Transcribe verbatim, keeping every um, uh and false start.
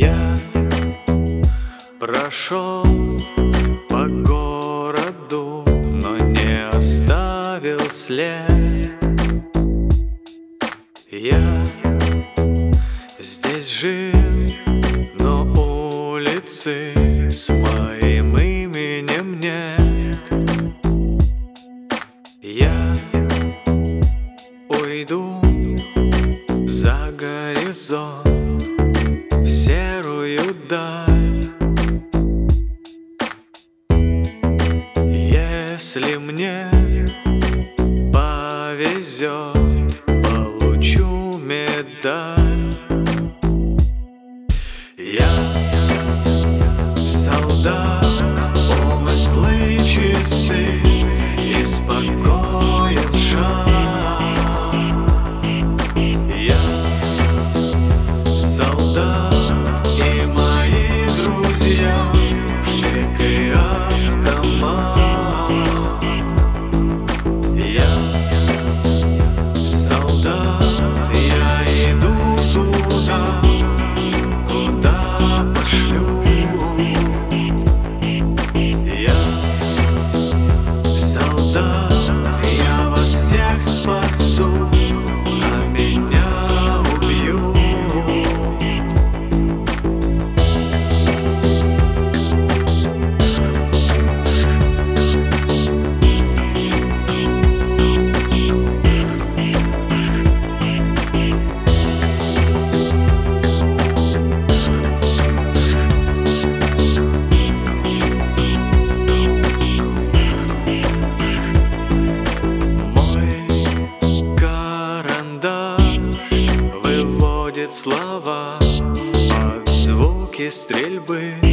Я прошел по городу, но не оставил след. Я здесь жил, но улицы с моим именем нет. Я уйду за горизонт, в серую даль. Если мне повезет, получу медаль. Я солдат, помыслы чисты и спокоен шаг. Я солдат, и мои друзья штык и автомат. Я солдат, я иду туда, куда пошлют. Я солдат, я вас всех спасу, а меня убьют. Выводит слова под звуки стрельбы.